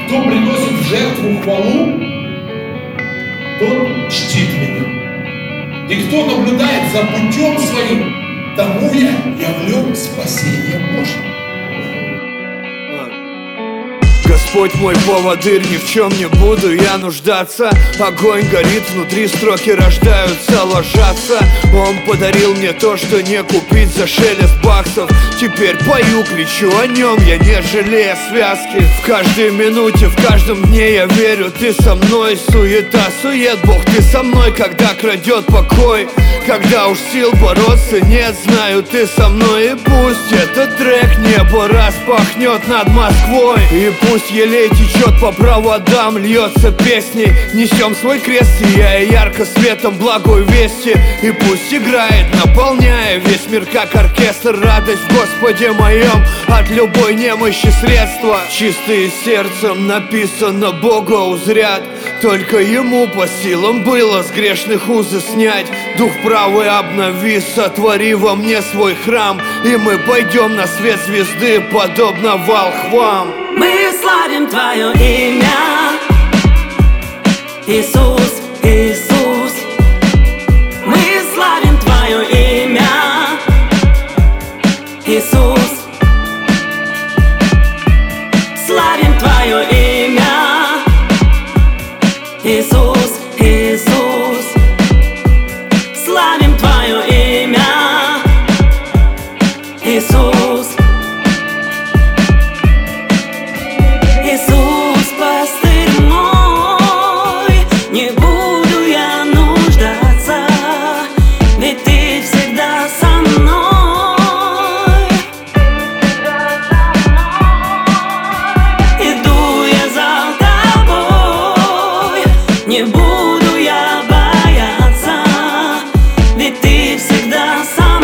Кто приносит в жертву хвалу, тот чтит меня. И кто наблюдает за путем своим, тому я явлю спасение Божье. Господь мой поводырь, ни в чем не буду я нуждаться. Огонь горит, внутри строки рождаются, ложатся. Он подарил мне то, что не купить за шелест баксов. Теперь пою, кричу о нем, я не жалею связки. В каждой минуте, в каждом дне я верю, ты со мной. Суета, сует, Бог, ты со мной, когда крадет покой. Когда уж сил бороться нет, знаю, ты со мной. И пусть этот трек небо распахнет над Москвой. И пусть елей течет по проводам, льется песней. Несем свой крест, сияя ярко светом благой вести. И пусть играет, наполняя весь мир как оркестр. Радость в Господе моем, от любой немощи средства. Чистые сердцем написано, Бога узрят. Только Ему по силам было с грешных узы снять. Дух правый обнови, сотвори во мне свой храм. И мы пойдем на свет звезды, подобно волхвам. Мы славим Твое имя, Иисус, Иисус. Мы славим Твое имя, Иисус. Славим Твое имя, Иисус, Иисус. Славим Твое имя, Иисус. Иисус, пастырь мой, не буду я нуждаться, ведь Ты всегда со мной. Иду я за Тобой, не буду я бояться, ведь Ты всегда со мной.